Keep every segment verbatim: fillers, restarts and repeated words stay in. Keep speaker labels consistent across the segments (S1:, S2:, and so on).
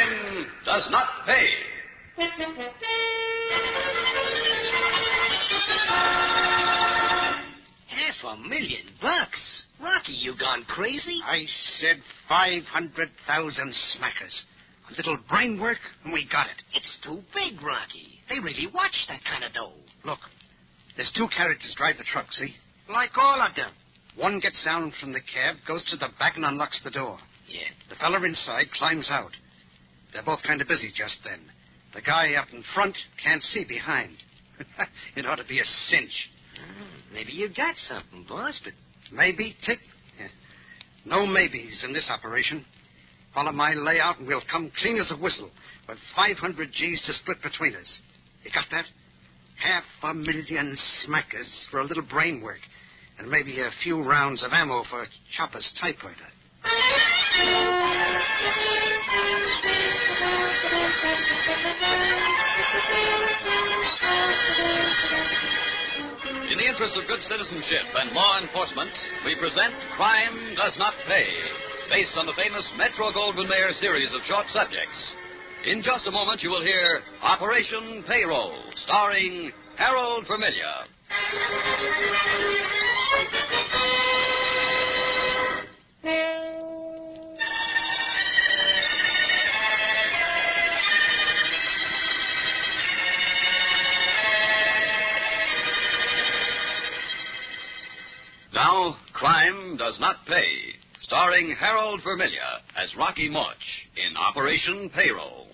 S1: Crime Does Not Pay.
S2: Half a million bucks? Rocky, you gone crazy?
S3: I said five hundred thousand smackers. A little brain work, and we got it.
S2: It's too big, Rocky. They really watch that kind of dough.
S3: Look, there's two characters drive the truck, see?
S2: Like all of them.
S3: One gets down from the cab, goes to the back, and unlocks the door.
S2: Yeah.
S3: The fella inside climbs out. They're both kind of busy just then. The guy up in front can't see behind. It ought to be a cinch.
S2: Oh, maybe you got something, boss, but...
S3: Maybe, Tick? Yeah. No maybes in this operation. Follow my layout, and we'll come clean as a whistle, with five hundred G's to split between us. You got that? Half a million smackers for a little brain work, and maybe a few rounds of ammo for Chopper's typewriter.
S1: In the interest of good citizenship and law enforcement, we present Crime Does Not Pay, based on the famous Metro-Goldwyn-Mayer series of short subjects. In just a moment, you will hear Operation Payroll, starring Harold Vermilia. Now, Crime Does Not Pay, starring Harold Vermilia as Rocky Morch in Operation Payroll.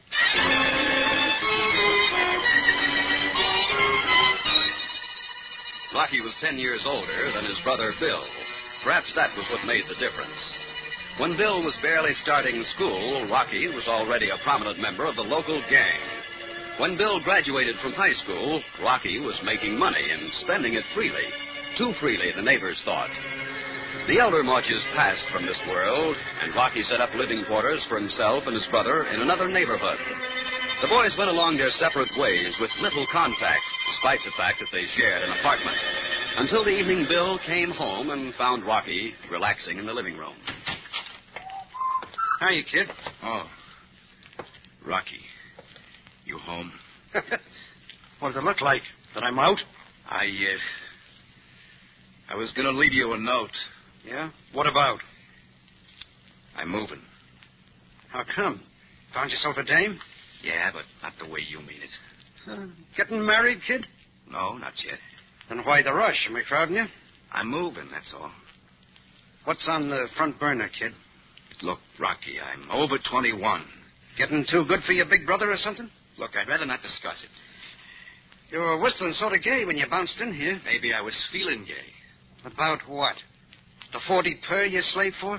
S1: Rocky was ten years older than his brother Bill. Perhaps that was what made the difference. When Bill was barely starting school, Rocky was already a prominent member of the local gang. When Bill graduated from high school, Rocky was making money and spending it freely. Too freely, the neighbors thought. The elder Morches passed from this world, and Rocky set up living quarters for himself and his brother in another neighborhood. The boys went along their separate ways with little contact, despite the fact that they shared an apartment, until the evening Bill came home and found Rocky relaxing in the living room.
S3: Hiya, kid.
S4: Oh, Rocky, you home?
S3: What does it look like? That I'm out?
S4: I, uh... I was going to leave you a note.
S3: Yeah? What about?
S4: I'm moving.
S3: How come? Found yourself a dame?
S4: Yeah, but not the way you mean it.
S3: Uh, getting married, kid?
S4: No, not yet.
S3: Then why the rush? Am I crowding you?
S4: I'm moving, that's all.
S3: What's on the front burner, kid?
S4: Look, Rocky, I'm over twenty-one.
S3: Getting too good for your big brother or something?
S4: Look, I'd rather not discuss it.
S3: You were whistling sort of gay when you bounced in here.
S4: Maybe I was feeling gay.
S3: About what? The forty per you slave for?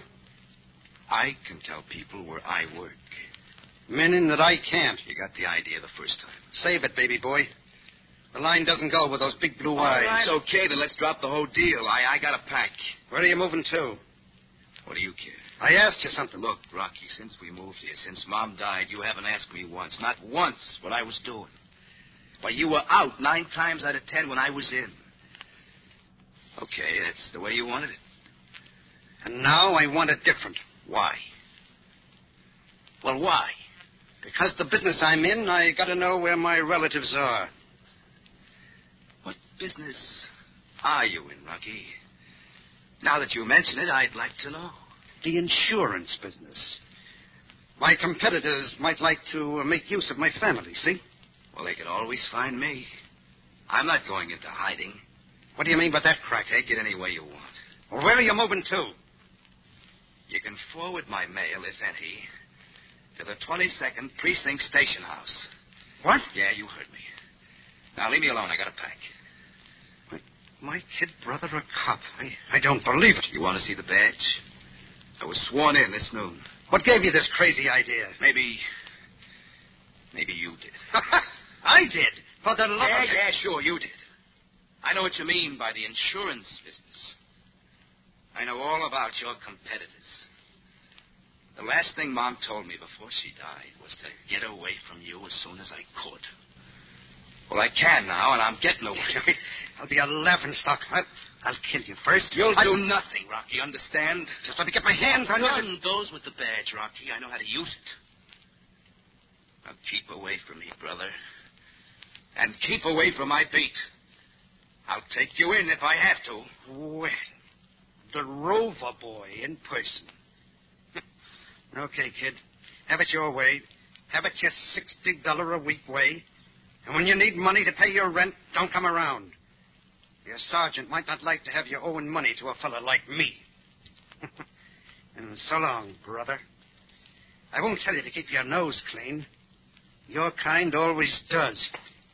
S4: I can tell people where I work.
S3: Meaning that I can't.
S4: You got the idea the first time.
S3: Save it, baby boy. The line doesn't go with those big blue
S4: All
S3: eyes.
S4: right, okay, then let's drop the whole deal. I, I got a pack.
S3: Where are you moving to?
S4: What do you care?
S3: I asked you something.
S4: Look, Rocky, since we moved here, since Mom died, you haven't asked me once, not once, what I was doing. Why, you were out nine times out of ten when I was in. Okay, that's the way you wanted it.
S3: And now I want it different.
S4: Why? Well, why?
S3: Because the business I'm in, I got to know where my relatives are.
S4: What business are you in, Rocky? Now that you mention it, I'd like to know.
S3: The insurance business. My competitors might like to make use of my family, see?
S4: Well, they can always find me. I'm not going into hiding.
S3: What do you mean by that, crack?
S4: Take it any way you want.
S3: Well, where are you moving to?
S4: You can forward my mail, if any, to the twenty-second Precinct Station House.
S3: What?
S4: Yeah, you heard me. Now, leave me alone. I got a pack.
S3: My, my kid brother a cop. I, I don't believe it.
S4: You want to see the badge? I was sworn in this noon.
S3: What gave you this crazy idea?
S4: Maybe... Maybe you did.
S3: I did. For the love
S4: Yeah,
S3: of...
S4: yeah, sure, you did. I know what you mean by the insurance business. I know all about your competitors. The last thing Mom told me before she died was to get away from you as soon as I could. Well, I can now, and I'm getting away.
S3: I'll be a laughingstock. I'll, I'll kill you first.
S4: You'll
S3: I'll...
S4: do nothing, Rocky, understand?
S3: Just let me get my hands on you.
S4: Gun goes with the badge, Rocky. I know how to use it. Keep away from me, brother. And keep away from my beat. I'll take you in if I have to.
S3: Well, the Rover boy in person. Okay, kid. Have it your way. Have it your sixty dollars a week way. And when you need money to pay your rent, don't come around. Your sergeant might not like to have you owing money to a fellow like me. And so long, brother. I won't tell you to keep your nose clean. Your kind always does.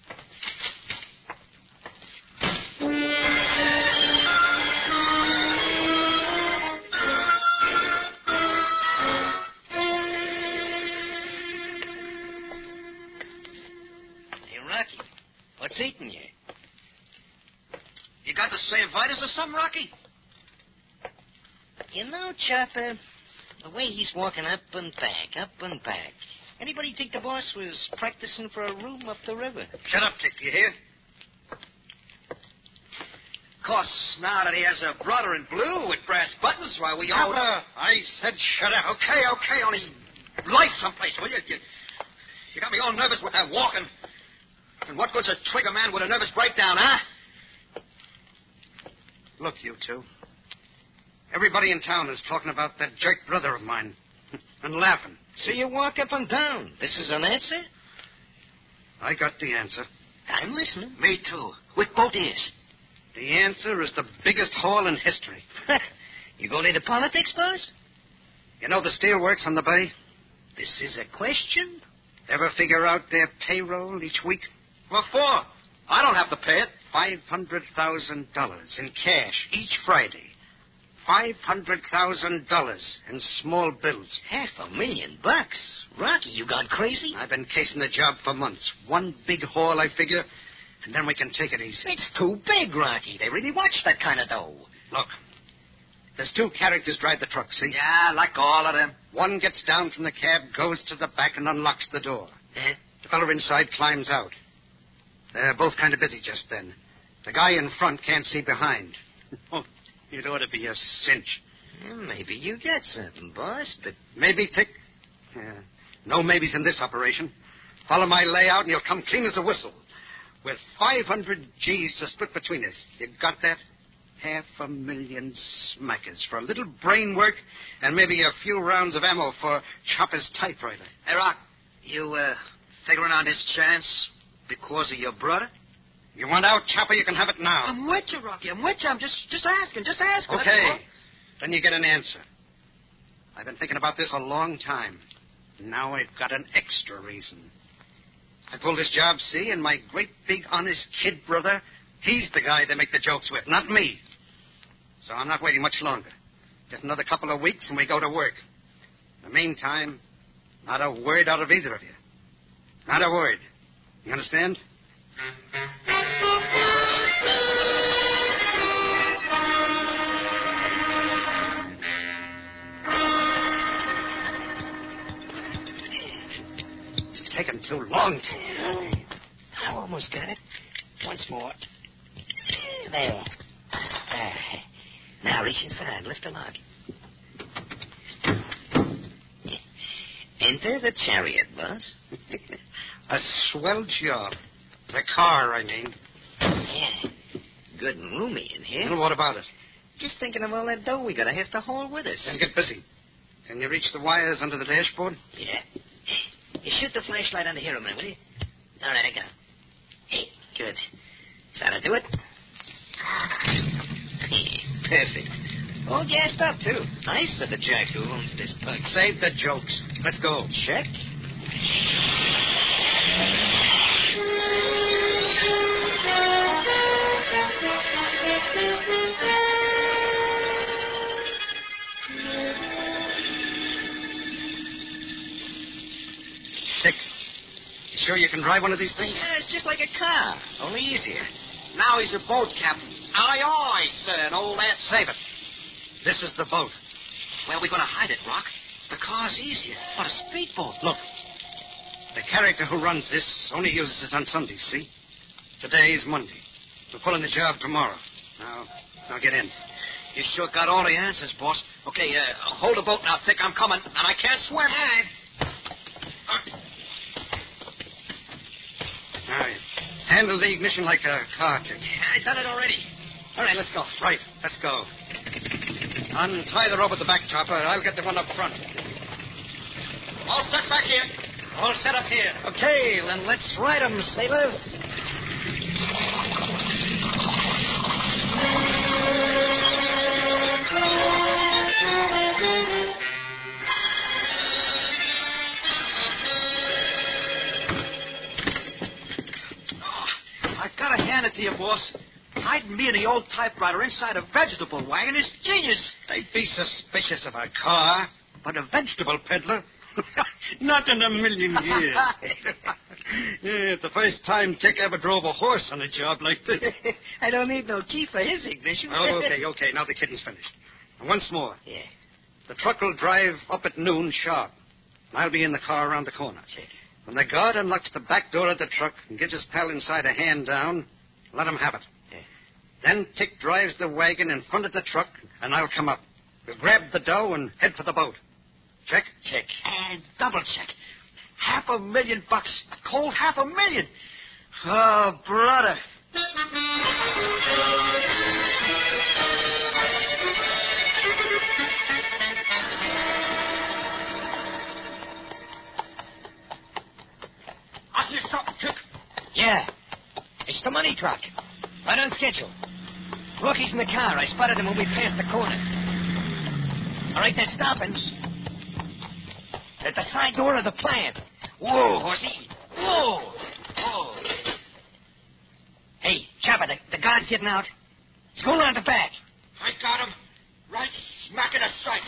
S2: What's eating you?
S3: You got the same virus or something, Rocky?
S2: You know, Chopper, the way he's walking up and back, up and back. Anybody think the boss was practicing for a room up the river?
S3: Shut up, Dick, you hear?
S5: Of course, now that he has a brother in blue with brass buttons, why we all...
S3: Chopper, I said shut up.
S5: Okay, okay, only light someplace, will you? You, you got me all nervous with that walking. And what good's a trigger man with a nervous breakdown, huh?
S3: Look, you two. Everybody in town is talking about that jerk brother of mine. And laughing.
S2: So you walk up and down. This is an answer?
S3: I got the answer.
S2: I'm listening.
S5: Me too. With both ears.
S3: The answer is the biggest haul in history.
S2: You going into politics, boss?
S3: You know the steelworks on the bay?
S2: This is a question?
S3: Ever figure out their payroll each week?
S5: What for? I don't have to pay it.
S3: Five hundred thousand dollars in cash each Friday. Five hundred thousand dollars in small bills.
S2: Half a million bucks. Rocky, you gone crazy?
S3: I've been casing the job for months. One big haul, I figure, and then we can take it easy.
S2: It's too big, Rocky. They really watch that kind of dough.
S3: Look, there's two characters drive the truck, see?
S5: Yeah, like all of them.
S3: One gets down from the cab, goes to the back, and unlocks the door.
S2: Uh-huh.
S3: The fellow inside climbs out. They're both kind of busy just then. The guy in front can't see behind. Oh, it ought to be a cinch.
S2: Well, maybe you get something, boss, but...
S3: Maybe, Tick? Yeah. No maybes in this operation. Follow my layout and you'll come clean as a whistle. With five hundred G's to split between us. You got that? Half a million smackers for a little brain work and maybe a few rounds of ammo for Chopper's typewriter.
S5: Hey, Rock, you, uh, figuring on this chance because of your brother?
S3: You want out, Chopper? You can have it now.
S5: I'm with you, Rocky. I'm with you. I'm just, just asking, just asking.
S3: Okay. Then you get an answer. I've been thinking about this a long time. Now I've got an extra reason. I pulled this job, see, and my great big honest kid brother, he's the guy they make the jokes with, not me. So I'm not waiting much longer. Just another couple of weeks and we go to work. In the meantime, not a word out of either of you. Not a word. You understand? It's taken too long to...
S2: I almost got it. Once more. There. There. Now reach inside. Lift the log. Enter the chariot, boss.
S3: A swell job. The car, I mean.
S2: Yeah. Good and roomy in here.
S3: And what about it?
S2: Just thinking of all that dough we gotta have to haul with us.
S3: Then get busy. Can you reach the wires under the dashboard?
S2: Yeah. You shoot the flashlight under here a minute, will you? All right, I got it. Hey, good. So that'll do it. Perfect. All gassed up, too. Nice of the jack who owns this pug.
S3: Save the jokes. Let's go.
S2: Check.
S3: Dick, you sure you can drive one of these things?
S2: Yeah, it's just like a car, only easier.
S5: Now he's a boat captain. Aye, aye, sir, and old Aunt
S3: Save it. This is the boat.
S5: Where are we going to hide it, Rock? The car's easier. What a speedboat.
S3: Look, the character who runs this only uses it on Sundays, see? Today's Monday. We're pulling the job tomorrow. Now, now get in.
S5: You sure got all the answers, boss. Okay, uh, hold the boat now, Thick. I'm coming, and I can't swim.
S2: All right.
S3: handle the ignition like a car, Tick.
S5: I done it already. All right, let's go.
S3: Right, let's go. Untie the rope at the back, Chopper. I'll get the one up front.
S5: All set back here. All set up here.
S2: Okay, then let's ride 'em, sailors.
S5: I've got to hand it to you, boss. Hiding me in the old typewriter inside a vegetable wagon is genius.
S3: They'd be suspicious of a car, but a vegetable peddler? Not in a million years. Yeah, it's the first time Tick ever drove a horse on a job like this.
S2: I don't need no key for his ignition.
S3: Oh, okay, okay. Now the kidding's finished. And once more.
S2: Yeah.
S3: The truck will drive up at noon sharp. And I'll be in the car around the corner. When the guard unlocks the back door of the truck and gets his pal inside a hand down, let him have it.
S2: Yeah.
S3: Then Tick drives the wagon in front of the truck, and I'll come up. We'll grab the dough and head for the boat. Check?
S2: Check.
S5: And double check. Half a million bucks. A cold half a million. Oh, brother. I hear something, Tick.
S2: Yeah. It's the money truck. Right on schedule. Rocky's in the car. I spotted him when we passed the corner. All right, they're stopping. At the side door of the plant. Whoa, horsey. Whoa. Whoa. Hey, Chopper, the, the guard's getting out. He's going around the back.
S5: I got him. Right smack in the sights.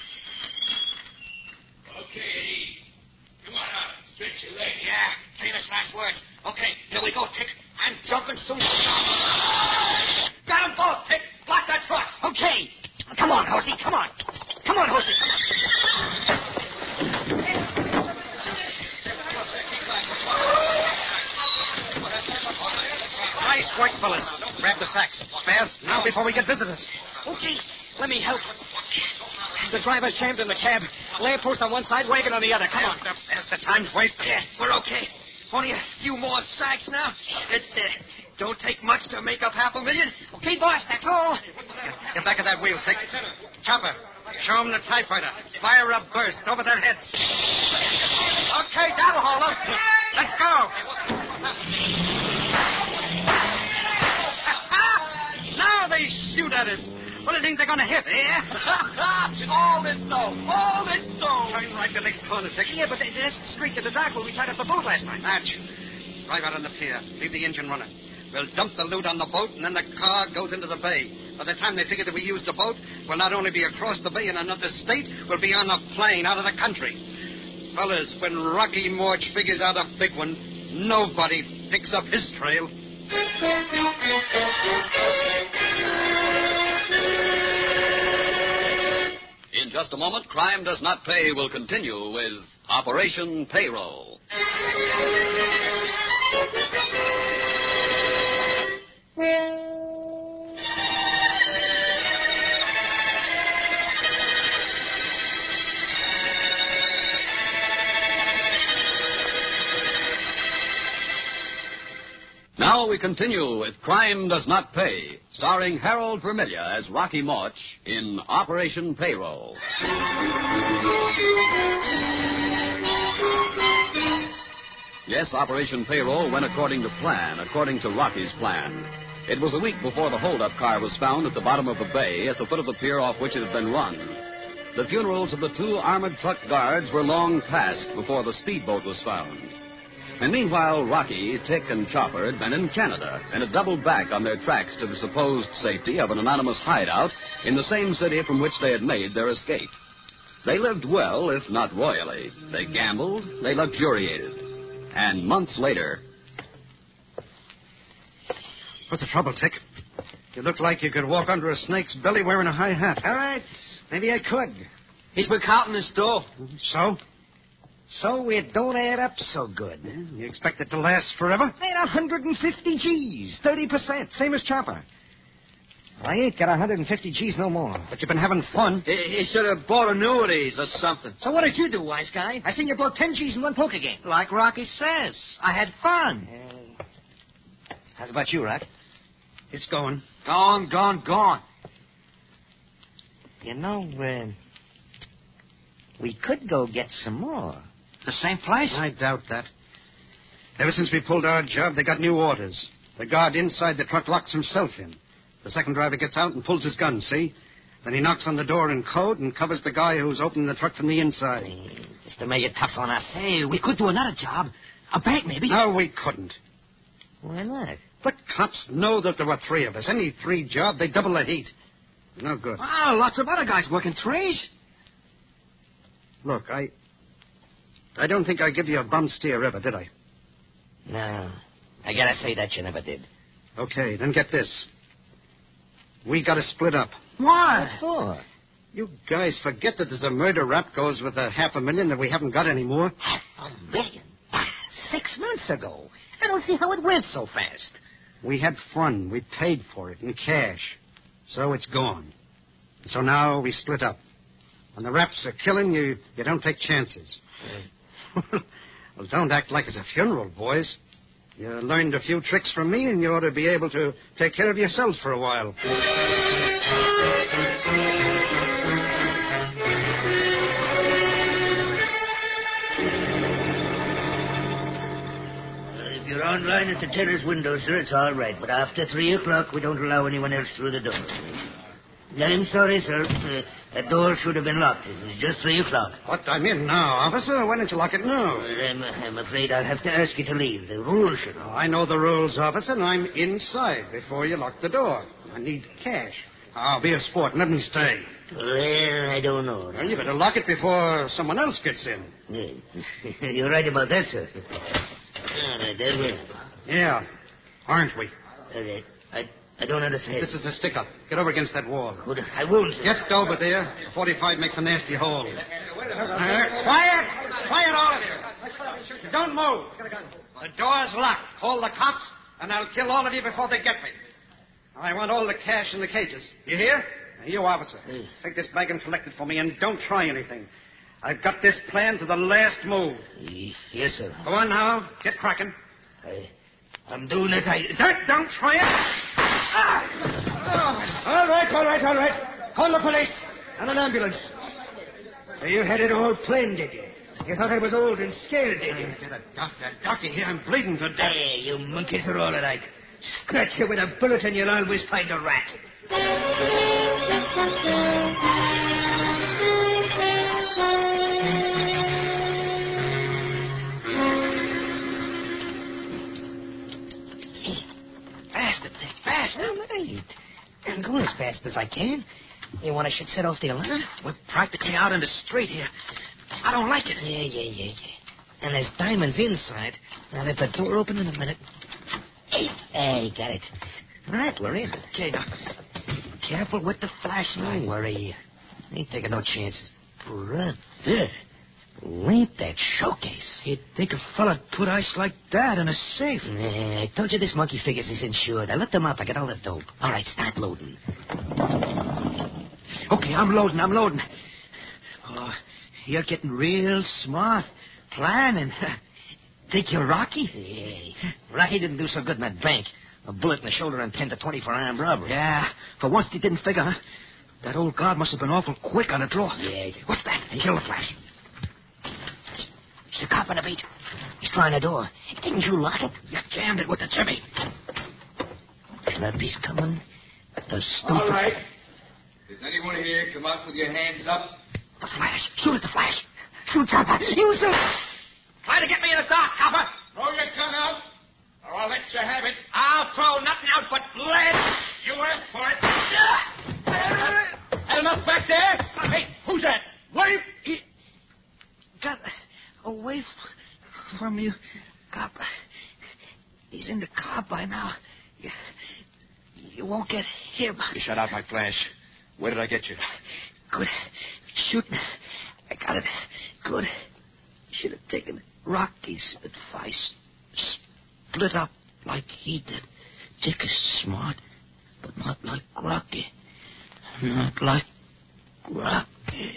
S6: Okay. Come on out. Stretch your legs.
S5: Yeah, famous last words. Okay, here we go, Tick. I'm jumping soon. Got them both, Tick. Block that truck.
S2: Okay. Come on, horsey. Come on. Come on, horsey. Come on.
S3: Nice work, fellas. Grab the sacks. Fast, now before we get visitors.
S2: Okay, let me help. The driver's jammed in the cab. Lamppost on one side, wagon on the other. Come on.
S3: Faster, faster. Time's wasted.
S5: Yeah, we're okay. Only a few more sacks now. It uh, don't take much to make up half a million.
S2: Okay, boss, that's all.
S3: Get back of that wheel, Tick. Chopper, show them the typewriter. Fire a burst over their heads.
S5: Okay, that'll hold them.
S3: Let's go. Now they shoot at us. What do you think they're going to hit, eh?
S5: All this dough. All this dough.
S3: Turn right the next corner, Tick.
S2: Yeah, but that's straight to the dock where we tied up the boat last night.
S3: Natch, drive out on the pier. Leave the engine running. We'll dump the loot on the boat, and then the car goes into the bay. By the time they figure that we used the boat, we'll not only be across the bay in another state, we'll be on a plane out of the country. Fellas, when Rocky Morch figures out a big one, nobody picks up his trail.
S1: In just a moment, Crime Does Not Pay will continue with Operation Payroll. Now we continue with Crime Does Not Pay, starring Harold Vermilia as Rocky Morch in Operation Payroll. Yes, Operation Payroll went according to plan, according to Rocky's plan. It was a week before the hold-up car was found at the bottom of the bay at the foot of the pier off which it had been run. The funerals of the two armored truck guards were long past before the speedboat was found. And meanwhile, Rocky, Tick, and Chopper had been in Canada and had doubled back on their tracks to the supposed safety of an anonymous hideout in the same city from which they had made their escape. They lived well, if not royally. They gambled, they luxuriated. And months later...
S3: What's the trouble, Tick? You look like you could walk under a snake's belly wearing a high hat.
S2: All right, maybe I could. He's been counting his dough.
S3: So?
S2: So it don't add up so good.
S3: You expect it to last forever?
S2: Made one hundred fifty G's, thirty percent, same as Chopper. Well, I ain't got one hundred fifty G's no more.
S3: But you've been having fun.
S5: He, he should have bought annuities or something.
S2: So what did you do, wise guy? I seen you blow ten G's in one poker game.
S5: Like Rocky says, I had fun.
S2: Uh, How's about you, Rock?
S3: It's going.
S2: Gone, gone, gone. You know, uh, we could go get some more.
S3: The same place? I doubt that. Ever since we pulled our job, they got new orders. The guard inside the truck locks himself in. The second driver gets out and pulls his gun, see? Then he knocks on the door in code and covers the guy who's opening the truck from the inside.
S2: Hey, just to make it tough on us. Hey, we could do another job. A bank, maybe.
S3: No, we couldn't.
S2: Why not?
S3: The cops know that there were three of us. Any three job, they double the heat. No good.
S5: Ah, lots of other guys working threes.
S3: Look, I... I don't think I give you a bum steer ever, did I?
S2: No. I gotta say that you never did.
S3: Okay, then get this. We gotta split up.
S5: Why?
S2: What for?
S3: You guys forget that there's a murder rap goes with a half a million that we haven't got anymore.
S2: Half a million? Six months ago. I don't see how it went so fast.
S3: We had fun. We paid for it in cash. So it's gone. So now we split up. When the raps are killing you, you don't take chances. Well, don't act like it's a funeral, boys. You learned a few tricks from me, and you ought to be able to take care of yourselves for a while.
S7: If you're online at the teller's window, sir, it's all right. But after three o'clock, we don't allow anyone else through the door. I'm sorry, sir. Uh, that door should have been locked. It was just three o'clock.
S3: What? I'm in now, officer. Why don't you lock it now?
S7: Well, I'm, I'm afraid I'll have to ask you to leave. The rules, you know.
S3: Oh, I know the rules, officer, and I'm inside before you lock the door. I need cash. I'll be a sport and let me stay.
S7: Well, I don't know.
S3: Well, you better lock it before someone else gets in.
S7: Yeah. You're right about that, sir. All right, there we are.
S3: Yeah, aren't we?
S7: All right. I, I don't understand.
S3: This is a stick-up. Get over against that wall.
S7: Good. I won't, sir.
S3: Get over there. The forty-five makes a nasty hole. Uh, quiet! Quiet, all of you. Don't move. The door's locked. Call the cops, and I'll kill all of you before they get me. I want all the cash in the cages. You hear? Now, you, officer, take this bag and collect it for me, and don't try anything. I've got this plan to the last move.
S7: Yes, sir.
S3: Go on now. Get cracking.
S7: I, I'm doing it. I...
S3: Don't, don't try it. Ah! Oh.
S5: All right, all right, all right. Call the police and an ambulance. So you had it all planned, did you? You thought I was old and scared, did you?
S3: Get a doctor. Doctor here. I'm bleeding to death.
S7: Hey, you monkeys are all right. Scratch you with a bullet and you'll always find a rat.
S2: Faster, Dick, faster. All right. I'm going as fast as I can. You want I should set off the alarm?
S5: We're practically out in the street here. I don't like it.
S2: Yeah, yeah, yeah, yeah. And there's diamonds inside. Now, let the door open in a minute. Hey, hey, got it. All right, we're in.
S5: Okay, now,
S2: Careful with the flashlight. Don't worry. Ain't taking no chances. Brother, ain't that showcase?
S5: you'd think a fella'd put ice like that in a safe.
S2: Nah, I told you this monkey figures is insured. I looked him up. I got all the dope. All right, start loading.
S5: Okay, I'm loading, I'm loading. Oh, you're getting real smart. Planning. Think you're Rocky?
S2: Yeah. Rocky didn't do so good in that bank. A bullet in the shoulder and ten to twenty for armed robbery.
S5: Yeah, for once he didn't figure, huh? That old guard must have been awful quick on the draw.
S2: Yeah.
S5: What's that?
S2: Kill the flash. It's the cop on the beat. He's trying the door. Didn't you lock it?
S5: You jammed it with the jimmy.
S2: Clubby's coming. The stupid...
S6: All right. Does anyone here come up with your hands up?
S2: The flash. Shoot at the flash. Shoot, Copper. You shoot.
S5: Try to get me in the dark, Copper.
S6: Throw your gun out, or I'll let you have it.
S5: I'll throw nothing out but lead.
S6: You asked for it.
S5: Had enough back there? Hey, who's that? Wait. He got away f- from you, Cop. He's in the car by now. You, you won't get him.
S4: You shut out my flash. Where did I get you?
S2: Good shooting. I got it. Good. Should have taken Rocky's advice. Split up like he did. Dick is smart, but not like Rocky. Not like Rocky.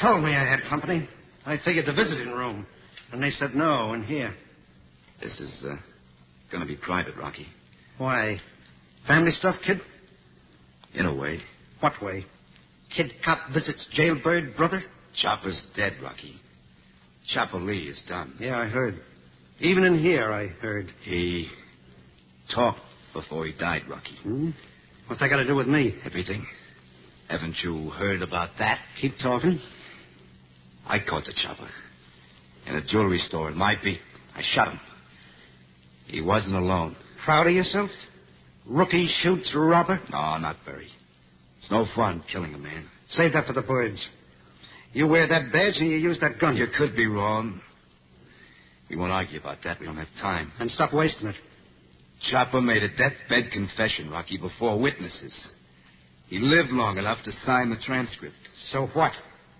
S3: told me I had company. I figured the visiting room. And they said no, in here.
S4: This is uh, going to be private, Rocky.
S3: Why? Family stuff, kid?
S4: In a way.
S3: What way? Kid cop visits jailbird brother?
S4: Chopper's dead, Rocky. Chopper Lee is done.
S3: Yeah, I heard. Even in here, I heard.
S4: He talked before he died, Rocky.
S3: Hmm? What's that got to do with me?
S4: Everything. Haven't you heard about that?
S3: Keep talking.
S4: I caught the chopper. In a jewelry store in my beat. I shot him. He wasn't alone.
S3: Proud of yourself? Rookie shoots robber?
S4: No, not very. It's no fun killing a man.
S3: Save that for the birds. You wear that badge and you use that gun.
S4: You could be wrong. We won't argue about that. We don't have time.
S3: Then stop wasting it.
S4: Chopper made a deathbed confession, Rocky, before witnesses. He lived long enough to sign the transcript.
S3: So what?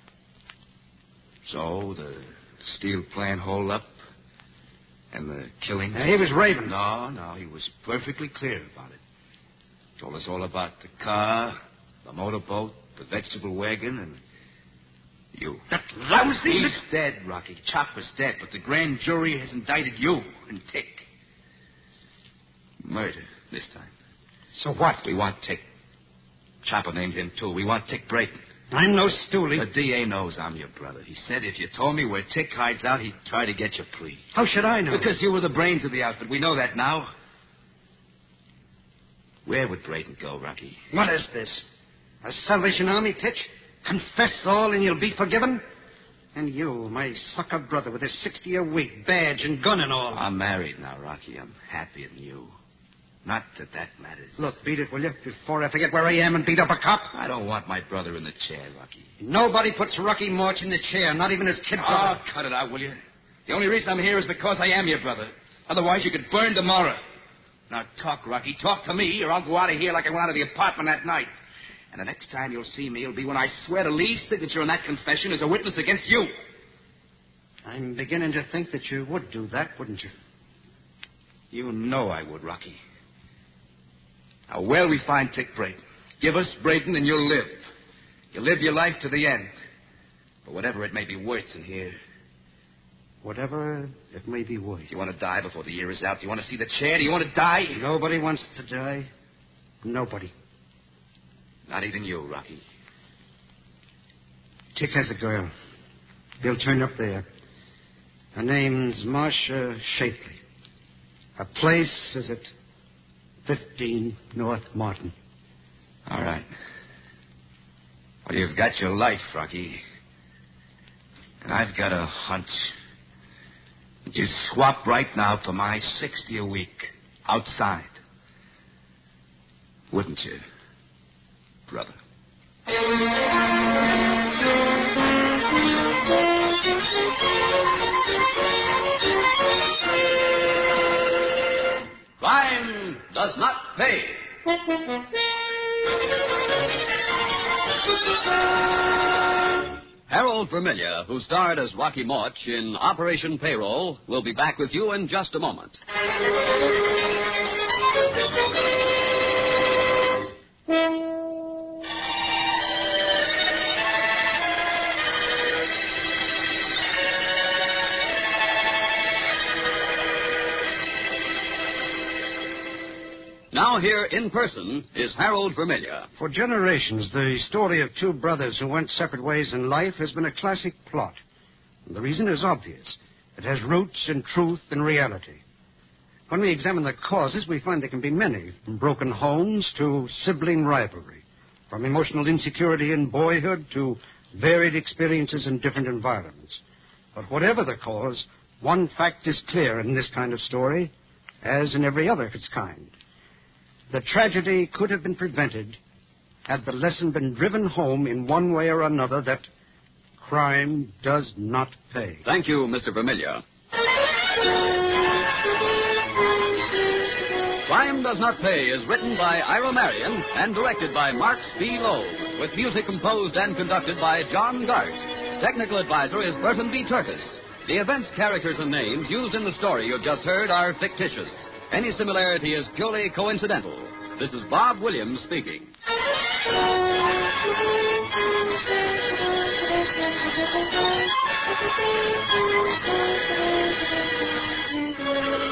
S4: So the steel plant hold up and the killing.
S3: Now, he was raving.
S4: No, no, he was perfectly clear about it. Told us all about the car, the motorboat, the vegetable wagon, and you.
S3: That lousy...
S4: He's dead, Rocky. Chopper's dead, but the grand jury has indicted you and Tick. Murder this time.
S3: So what?
S4: We want Tick. Chopper named him, too. We want Tick Brayton.
S3: I'm no stoolie.
S4: The D A knows I'm your brother. He said if you told me where Tick hides out, he'd try to get your plea.
S3: How should I know?
S4: Because you were the brains of the outfit. We know that now. Where would Brayton go, Rocky?
S3: What is this? A Salvation Army pitch? Confess all and you'll be forgiven? And you, my sucker brother with his sixty a week, badge and gun and all.
S4: I'm married now, Rocky. I'm happier than you. Not that that matters.
S3: Look, beat it, will you? Before I forget where I am and beat up a cop.
S4: I don't want my brother in the chair, Rocky.
S3: Nobody puts Rocky March in the chair, not even his kid brother.
S4: Oh, cut it out, will you? The only reason I'm here is because I am your brother. Otherwise, you could burn tomorrow. Now, talk, Rocky. Talk to me, or I'll go out of here like I went out of the apartment that night. And the next time you'll see me will be when I swear to Lee's signature on that confession as a witness against you.
S3: I'm beginning to think that you would do that, wouldn't you?
S4: You know I would, Rocky. Now, where'll we find Tick Brayton? Give us Brayton and you'll live. You'll live your life to the end. But whatever it may be worth in here.
S3: Whatever it may be worth.
S4: Do you want to die before the year is out? Do you want to see the chair? Do you want to die?
S3: Nobody wants to die. Nobody.
S4: Not even you, Rocky.
S3: Tick has a girl. He'll turn up there. Her name's Marcia Shapley. Her place is at fifteen North Martin.
S4: All right. Well, you've got your life, Rocky. And I've got a hunch. You swap right now for my sixty a week outside. Wouldn't you, brother?
S1: Crime does not pay. Harold Vermilia, who starred as Rocky March in Operation Payroll, will be back with you in just a moment. Now here in person is Harold Vermilia.
S3: For generations, the story of two brothers who went separate ways in life has been a classic plot. And the reason is obvious. It has roots in truth and reality. When we examine the causes, we find there can be many, from broken homes to sibling rivalry, from emotional insecurity in boyhood to varied experiences in different environments. But whatever the cause, one fact is clear in this kind of story, as in every other of its kind. The tragedy could have been prevented had the lesson been driven home in one way or another that crime does not pay.
S1: Thank you, Mister Vermilia. Crime Does Not Pay is written by Ira Marion and directed by Mark B. Lowe, with music composed and conducted by John Gart. Technical advisor is Burton B. Turkis. The events, characters, and names used in the story you've just heard are fictitious. Any similarity is purely coincidental. This is Bob Williams speaking.
S8: Thank you.